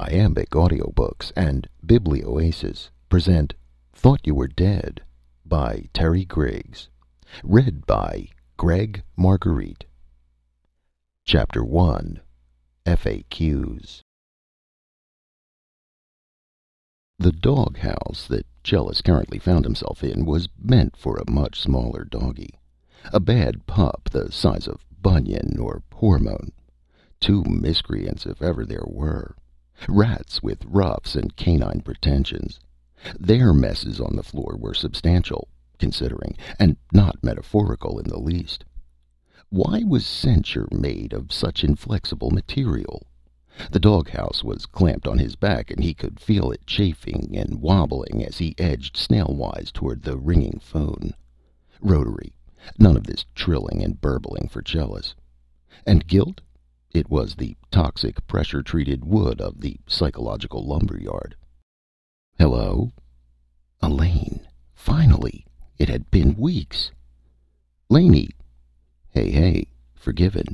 Iambic Audiobooks and Biblioasis present Thought You Were Dead by Terry Griggs. Read by Greg Marguerite. Chapter 1. FAQs. The doghouse that Jealous currently found himself in was meant for a much smaller doggy. A bad pup the size of Bunyan or Hormone. Two miscreants if ever there were. Rats with ruffs and canine pretensions. Their messes on the floor were substantial, considering, and not metaphorical in the least. Why was censure made of such inflexible material? The doghouse was clamped on his back, and he could feel it chafing and wobbling as he edged snail-wise toward the ringing phone. Rotary. None of this trilling and burbling for Jealous. And guilt? It was the toxic, pressure-treated wood of the psychological lumberyard. Hello? Elaine. Finally. It had been weeks. Laney. Hey. Forgiven.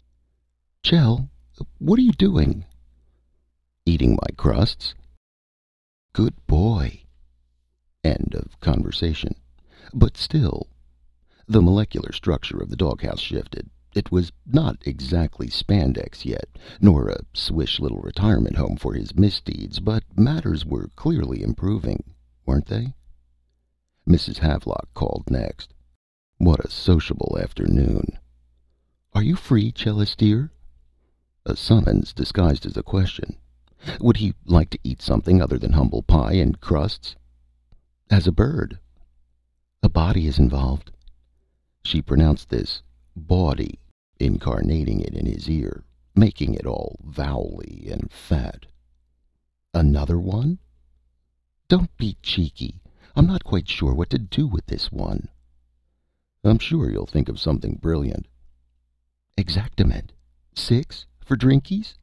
Jell, what are you doing? Eating my crusts. Good boy. End of conversation. But still. The molecular structure of the doghouse shifted. It was not exactly spandex yet, nor a swish little retirement home for his misdeeds, but matters were clearly improving, weren't they? Mrs. Havelock called next. What a sociable afternoon. Are you free, Jealous dear? A summons disguised as a question. Would he like to eat something other than humble pie and crusts? As a bird. A body is involved. She pronounced this bawdy, incarnating it in his ear, making it all vowely and fat. Another one? Don't be cheeky. I'm not quite sure what to do with this one. I'm sure you'll think of something brilliant. Exactament. 6 for drinkies?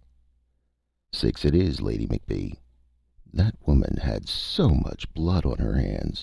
6 it is, Lady McBee. That woman had so much blood on her hands.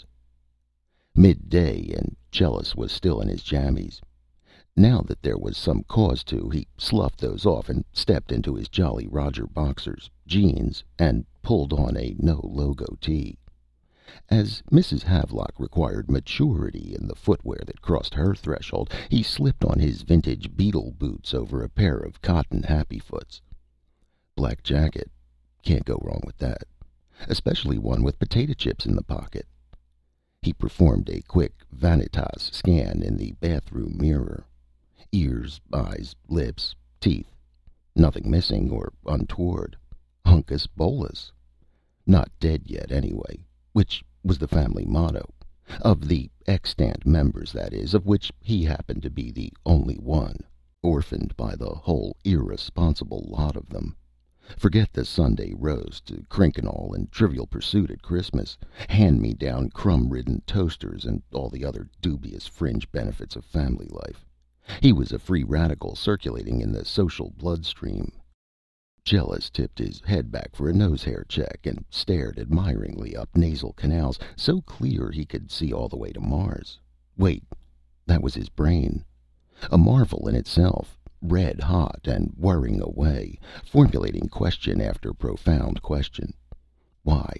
Midday, and Jealous was still in his jammies. Now that there was some cause to, he sloughed those off and stepped into his Jolly Roger boxers, jeans, and pulled on a no-logo tee. As Mrs. Havelock required maturity in the footwear that crossed her threshold, he slipped on his vintage beetle boots over a pair of cotton happy-foots. Black jacket. Can't go wrong with that. Especially one with potato chips in the pocket. He performed a quick vanitas scan in the bathroom mirror. Ears, eyes, lips, teeth. Nothing missing or untoward. Huncus bolus. Not dead yet, anyway, which was the family motto. Of the extant members, that is, of which he happened to be the only one. Orphaned by the whole irresponsible lot of them. Forget the Sunday roast, Crinkle and Trivial Pursuit at Christmas, hand-me-down, crumb-ridden toasters, and all the other dubious fringe benefits of family life. He was a free radical circulating in the social bloodstream. Jealous tipped his head back for a nose-hair check and stared admiringly up nasal canals so clear he could see all the way to Mars. Wait, that was his brain. A marvel in itself, red hot and whirring away, formulating question after profound question. Why?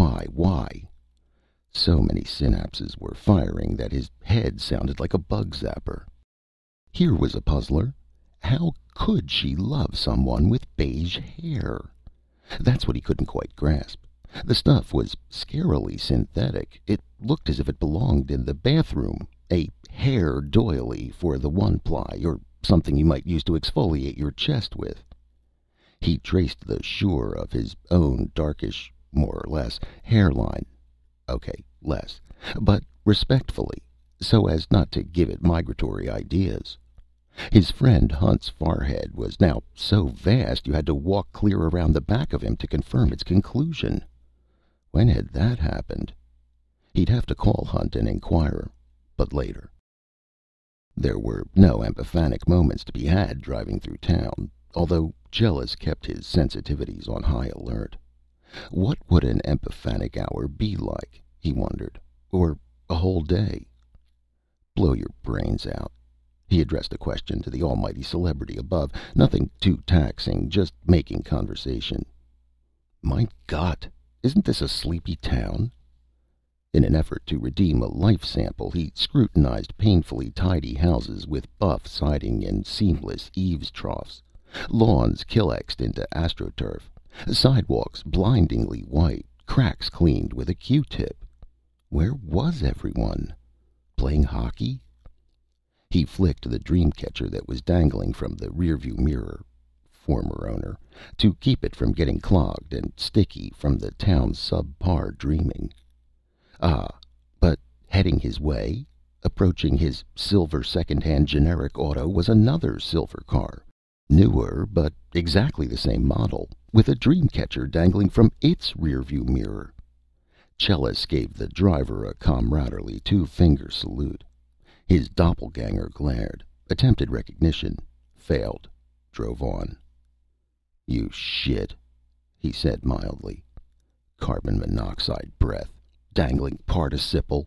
So many synapses were firing that his head sounded like a bug zapper. Here was a puzzler. How could she love someone with beige hair? That's what he couldn't quite grasp. The stuff was scarily synthetic. It looked as if it belonged in the bathroom. A hair doily for the one-ply, or something you might use to exfoliate your chest with. He traced the shore of his own darkish, more or less, hairline. Okay, less. But respectfully, so as not to give it migratory ideas. His friend Hunt's forehead was now so vast you had to walk clear around the back of him to confirm its conclusion. When had that happened? He'd have to call Hunt and inquire, but later. There were no epiphanic moments to be had driving through town, although Jealous kept his sensitivities on high alert. What would an epiphanic hour be like, he wondered, or a whole day? Blow your brains out. He addressed a question to the almighty celebrity above, nothing too taxing, just making conversation. Mein Gott, isn't this a sleepy town? In an effort to redeem a life sample, he scrutinized painfully tidy houses with buff siding and seamless eaves troughs, lawns killexed into astroturf, sidewalks blindingly white, cracks cleaned with a Q-tip. Where was everyone? Playing hockey? He flicked the dream catcher that was dangling from the rearview mirror, former owner, to keep it from getting clogged and sticky from the town's subpar dreaming. Ah, but heading his way, approaching his silver second-hand generic auto, was another silver car. Newer, but exactly the same model, with a dream catcher dangling from its rearview mirror. Chellis gave the driver a comradely two-finger salute. His doppelganger glared, attempted recognition, failed, drove on. You shit, he said mildly. Carbon monoxide breath. Dangling participle.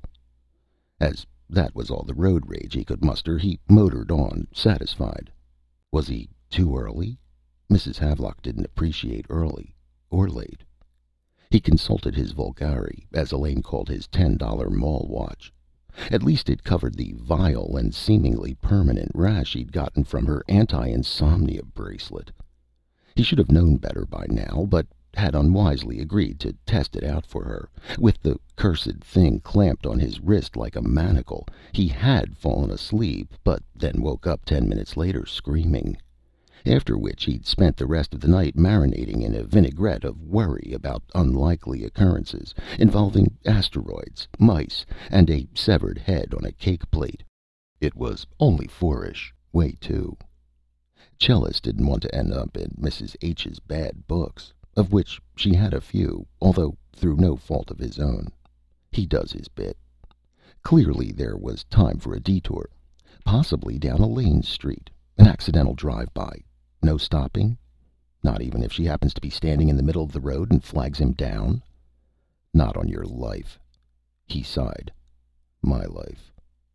As that was all the road rage he could muster, he motored on, satisfied. Was he too early? Mrs. Havelock didn't appreciate early or late. He consulted his Vulgari, as Elaine called his $10 mall watch. At least it covered the vile and seemingly permanent rash he'd gotten from her anti-insomnia bracelet. He should have known better by now, but had unwisely agreed to test it out for her. With the cursed thing clamped on his wrist like a manacle, he had fallen asleep, but then woke up 10 minutes later screaming. After which he'd spent the rest of the night marinating in a vinaigrette of worry about unlikely occurrences involving asteroids, mice, and a severed head on a cake plate. It was only 4-ish, way too. Chellis didn't want to end up in Mrs. H's bad books, of which she had a few, although through no fault of his own. He does his bit. Clearly there was time for a detour, possibly down a lane street, an accidental drive-by. No stopping? Not even if she happens to be standing in the middle of the road and flags him down? Not on your life. He sighed. My life.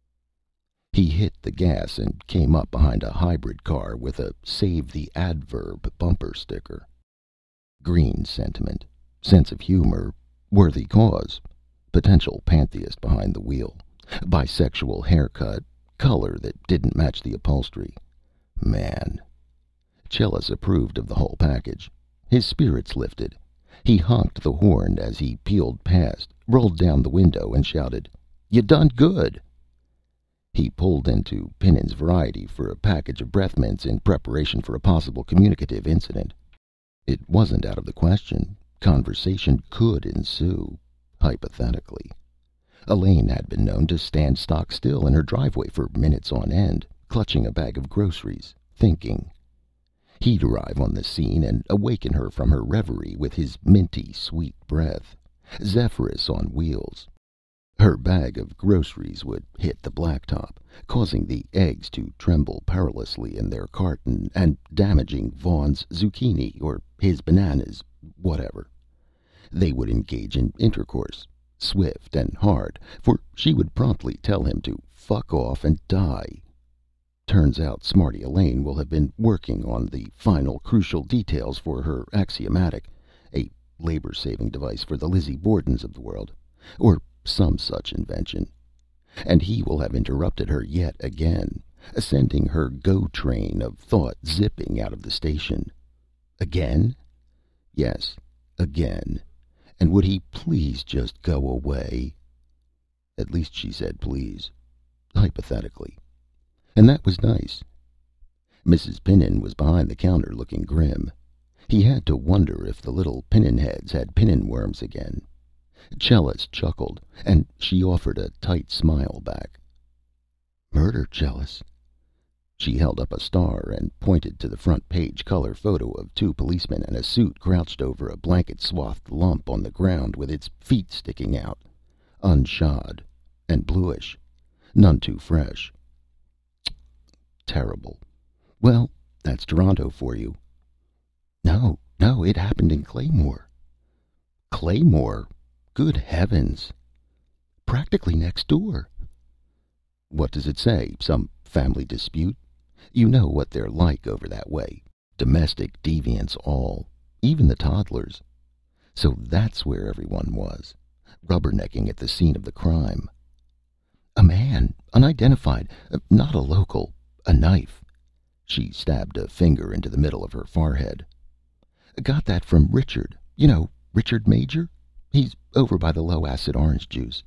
He hit the gas and came up behind a hybrid car with a Save the Adverb bumper sticker. Green sentiment, sense of humor, worthy cause, potential pantheist behind the wheel, bisexual haircut, color that didn't match the upholstery. Man. Chellis approved of the whole package. His spirits lifted. He honked the horn as he peeled past, rolled down the window, and shouted, "You done good!" He pulled into Pinnen's Variety for a package of breath mints in preparation for a possible communicative incident. It wasn't out of the question. Conversation could ensue, hypothetically. Elaine had been known to stand stock still in her driveway for minutes on end, clutching a bag of groceries, thinking. He'd arrive on the scene and awaken her from her reverie with his minty, sweet breath. Zephyrus on wheels. Her bag of groceries would hit the blacktop, causing the eggs to tremble perilously in their carton and damaging Vaughn's zucchini or his bananas, whatever. They would engage in intercourse, swift and hard, for she would promptly tell him to fuck off and die. Turns out Smarty Elaine will have been working on the final crucial details for her axiomatic, a labor-saving device for the Lizzie Bordens of the world, or some such invention. And he will have interrupted her yet again, sending her go train of thought zipping out of the station. Again? Yes, again. And would he please just go away? At least she said please. Hypothetically. And that was nice. Mrs. Pinnen was behind the counter looking grim. He had to wonder if the little pinnin heads had pinnin worms again. Chellis chuckled, and she offered a tight smile back. Murder, Chellis. She held up a star and pointed to the front page color photo of two policemen in a suit crouched over a blanket-swathed lump on the ground with its feet sticking out, unshod and bluish, none too fresh. Terrible. Well, that's Toronto for you. No, it happened in Claymore. Claymore? Good heavens. Practically next door. What does it say? Some family dispute? You know what they're like over that way. Domestic deviants all. Even the toddlers. So that's where everyone was, rubbernecking at the scene of the crime. A man, unidentified, not a local, a knife. She stabbed a finger into the middle of her forehead. Got that from Richard. You know, Richard Major? He's over by the low-acid orange juice.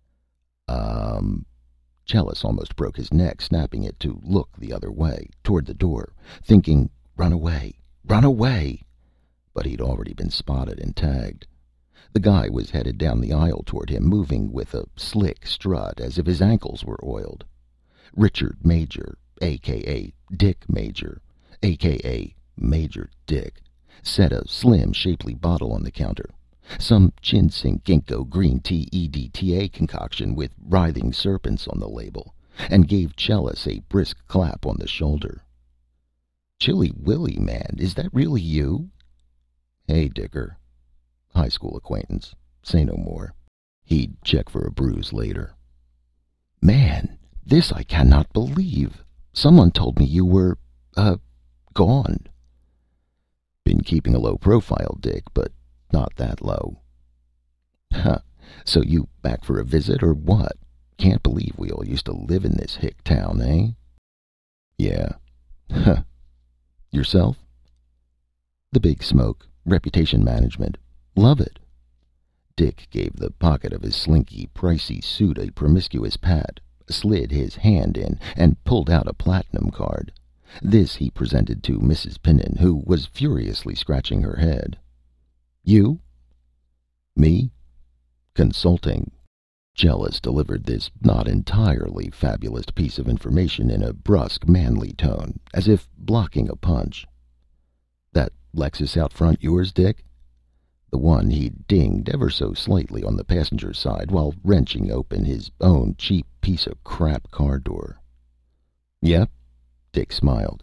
Chellis almost broke his neck, snapping it to look the other way, toward the door, thinking, run away, run away. But he'd already been spotted and tagged. The guy was headed down the aisle toward him, moving with a slick strut as if his ankles were oiled. Richard Major, a.k.a. Dick Major, a.k.a. Major Dick, set a slim, shapely bottle on the counter. Some ginseng ginkgo green tea EDTA concoction with writhing serpents on the label, and gave Chellis a brisk clap on the shoulder. Chilly Willy, man, is that really you? Hey, Dicker. High school acquaintance. Say no more. He'd check for a bruise later. Man, this I cannot believe. Someone told me you were, gone. Been keeping a low profile, Dick, but not that low. Huh. So you back for a visit or what? Can't believe we all used to live in this hick town, eh? Yeah. Huh. Yourself? The Big Smoke. Reputation management. Love it. Dick gave the pocket of his slinky, pricey suit a promiscuous pat, slid his hand in, and pulled out a platinum card. This he presented to Mrs. Pinnon, who was furiously scratching her head. You? Me? Consulting. Chellis delivered this not entirely fabulous piece of information in a brusque, manly tone, as if blocking a punch. That Lexus out front yours, Dick? The one he'd dinged ever so slightly on the passenger side while wrenching open his own cheap piece of crap car door. Yep, Dick smiled.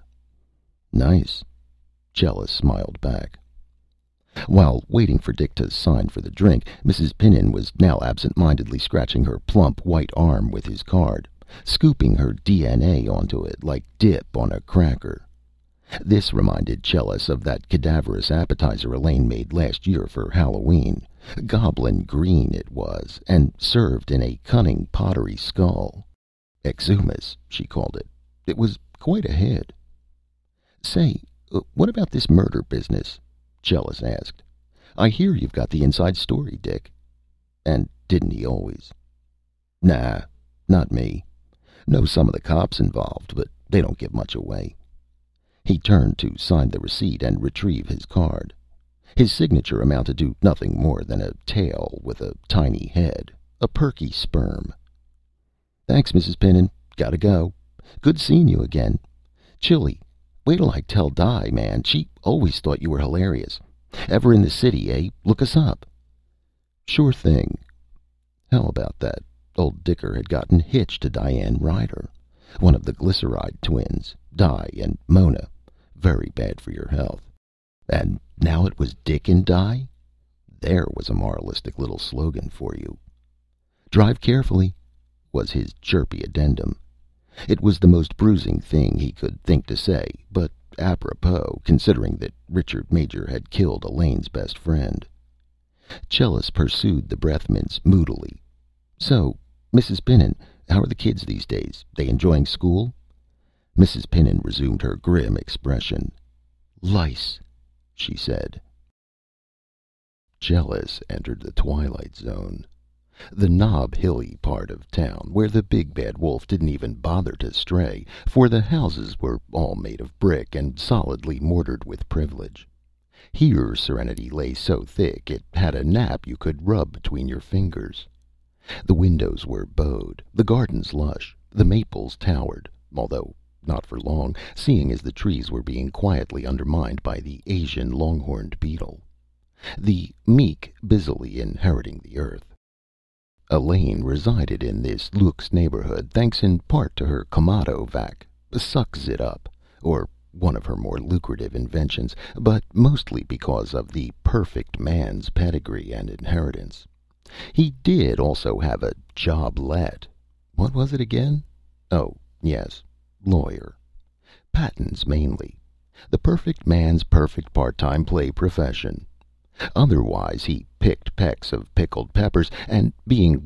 Nice. Chellis smiled back. While waiting for Dick to sign for the drink, Mrs. Pinnon was now absent-mindedly scratching her plump white arm with his card, scooping her DNA onto it like dip on a cracker. This reminded Chellis of that cadaverous appetizer Elaine made last year for Halloween. Goblin green it was, and served in a cunning pottery skull. Exhumus, she called it. It was quite a hit. Say, what about this murder business? Chellis asked. I hear you've got the inside story, Dick. And didn't he always? Nah, not me. Know some of the cops involved, but they don't give much away. He turned to sign the receipt and retrieve his card. His signature amounted to nothing more than a tail with a tiny head, a perky sperm. Thanks, Mrs. Pinnon. Gotta go. Good seeing you again. Chilly. Wait till I tell Di, man. She always thought you were hilarious. Ever in the city, eh? Look us up. Sure thing. How about that? Old Dicker had gotten hitched to Diane Ryder, one of the Glyceride twins, Di and Mona. Very bad for your health. And now it was Dick and Di? There was a moralistic little slogan for you. Drive carefully, was his chirpy addendum. It was the most bruising thing he could think to say, but apropos, considering that Richard Major had killed Elaine's best friend. Chellis pursued the breath mints moodily. So, Mrs. Pinnon, how are the kids these days? They enjoying school? Mrs. Pinnon resumed her grim expression. Lice, she said. Chellis entered the twilight zone. The Nob Hilly part of town, where the big bad wolf didn't even bother to stray, for the houses were all made of brick and solidly mortared with privilege. Here serenity lay so thick it had a nap you could rub between your fingers. The windows were bowed, the gardens lush, the maples towered, although not for long, seeing as the trees were being quietly undermined by the Asian longhorned beetle, the meek busily inheriting the earth. Elaine resided in this luxe neighborhood thanks in part to her Kamado vac, Suck Zit Up, or one of her more lucrative inventions, but mostly because of the perfect man's pedigree and inheritance. He did also have a job let. What was it again? Oh, yes, lawyer. Patents mainly. The perfect man's perfect part-time play profession. Otherwise, he picked pecks of pickled peppers, and being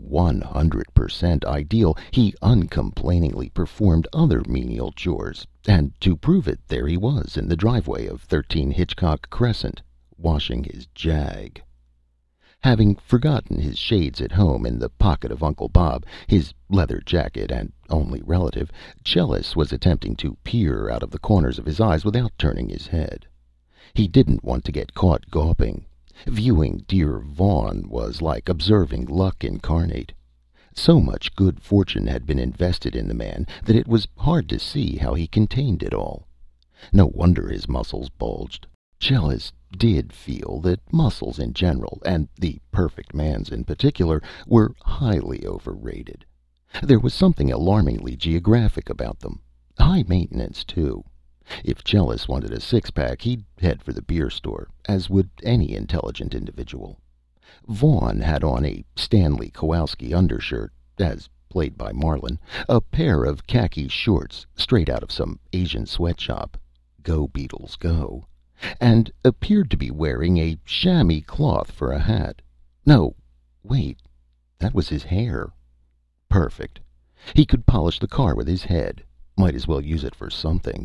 100% ideal, he uncomplainingly performed other menial chores. And to prove it, there he was in the driveway of 13 Hitchcock Crescent, washing his Jag. Having forgotten his shades at home in the pocket of Uncle Bob, his leather jacket and only relative, Chellis was attempting to peer out of the corners of his eyes without turning his head. He didn't want to get caught gawping. Viewing dear Vaughan was like observing luck incarnate. So much good fortune had been invested in the man that it was hard to see how he contained it all. No wonder his muscles bulged. Chellis did feel that muscles in general, and the perfect man's in particular, were highly overrated. There was something alarmingly geographic about them. High maintenance, too. If Chellis wanted a six-pack, he'd head for the beer store, as would any intelligent individual. Vaughan had on a Stanley Kowalski undershirt, as played by Marlin, a pair of khaki shorts straight out of some Asian sweatshop, go Beatles go, and appeared to be wearing a chamois cloth for a hat. No, wait, that was his hair. Perfect. He could polish the car with his head. Might as well use it for something.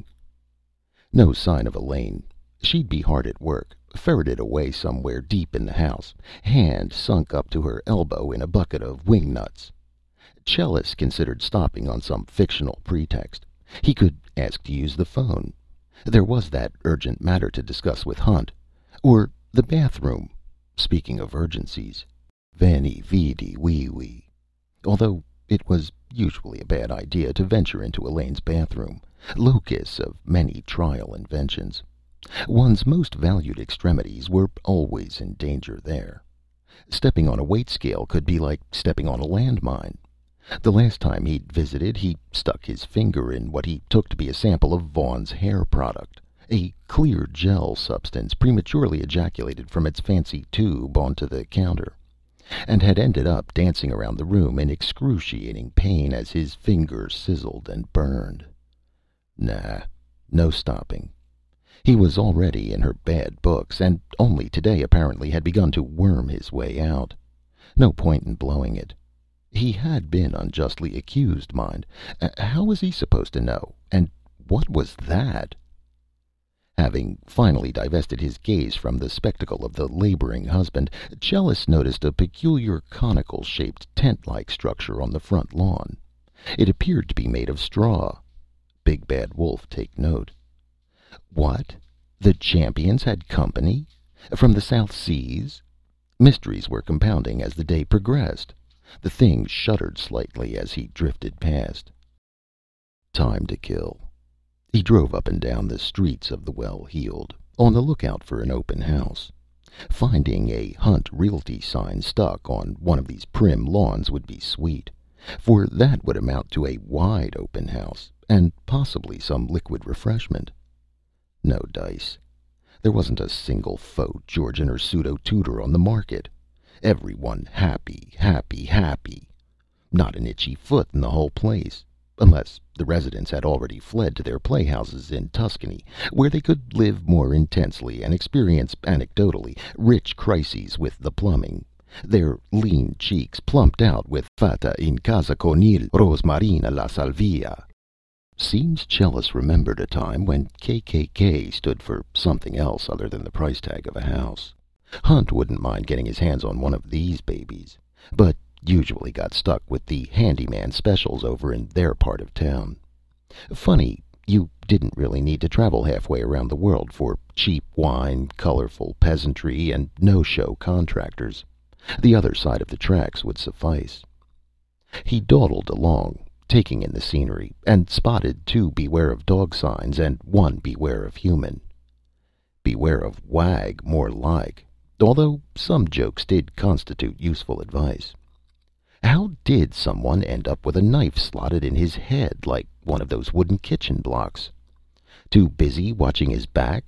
No sign of Elaine. She'd be hard at work, ferreted away somewhere deep in the house, hand sunk up to her elbow in a bucket of wing nuts. Chellis considered stopping on some fictional pretext. He could ask to use the phone. There was that urgent matter to discuss with Hunt. Or the bathroom. Speaking of urgencies. Veni, vidi, vivi. Although it was usually a bad idea to venture into Elaine's bathroom, locus of many trial inventions. One's most valued extremities were always in danger there. Stepping on a weight scale could be like stepping on a landmine. The last time he'd visited, he stuck his finger in what he took to be a sample of Vaughan's hair product, a clear gel substance prematurely ejaculated from its fancy tube onto the counter, and had ended up dancing around the room in excruciating pain as his finger sizzled and burned. Nah, no stopping. He was already in her bad books, and only today apparently had begun to worm his way out. No point in blowing it. He had been unjustly accused, mind. How was he supposed to know? And what was that? Having finally divested his gaze from the spectacle of the laboring husband, Chellis noticed a peculiar conical-shaped tent-like structure on the front lawn. It appeared to be made of straw. Big Bad Wolf take note. What? The Champions had company? From the South Seas? Mysteries were compounding as the day progressed. The thing shuddered slightly as he drifted past. Time to kill. He drove up and down the streets of the well-heeled, on the lookout for an open house. Finding a Hunt Realty sign stuck on one of these prim lawns would be sweet, for that would amount to a wide open house, and possibly some liquid refreshment. No dice. There wasn't a single faux Georgian or pseudo-Tudor on the market. Everyone happy, happy, happy. Not an itchy foot in the whole place. Unless the residents had already fled to their playhouses in Tuscany, where they could live more intensely and experience, anecdotally, rich crises with the plumbing, their lean cheeks plumped out with fata in casa con il rosmarina la salvia. Seems Chellis remembered a time when KKK stood for something else other than the price tag of a house. Hunt wouldn't mind getting his hands on one of these babies, but usually got stuck with the handyman specials over in their part of town. Funny, you didn't really need to travel halfway around the world for cheap wine, colorful peasantry, and no-show contractors. The other side of the tracks would suffice. He dawdled along, taking in the scenery, and spotted 2 beware of dog signs and 1 beware of human. Beware of wag, more like, although some jokes did constitute useful advice. How did someone end up with a knife slotted in his head like one of those wooden kitchen blocks? Too busy watching his back?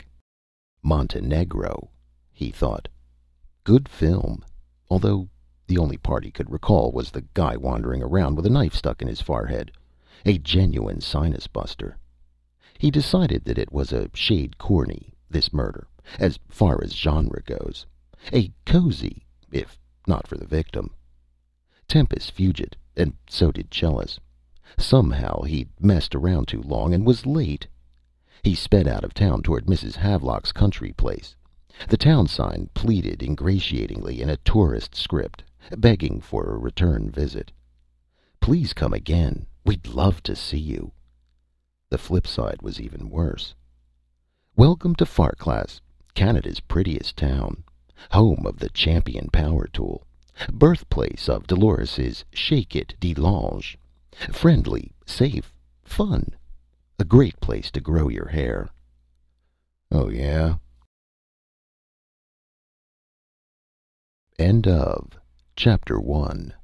Montenegro, he thought. Good film, although the only part he could recall was the guy wandering around with a knife stuck in his forehead. A genuine sinus buster. He decided that it was a shade corny, this murder, as far as genre goes. A cozy, if not for the victim. Tempest fugit, and so did Chellis. Somehow he'd messed around too long and was late. He sped out of town toward Mrs. Havelock's country place. The town sign pleaded ingratiatingly in a tourist script, begging for a return visit. Please come again. We'd love to see you. The flip side was even worse. Welcome to Pharclas, Canada's prettiest town. Home of the champion power tool. Birthplace of Dolores's Shake It Delange. Friendly, safe, fun. A great place to grow your hair. Oh, yeah? End of Chapter 1.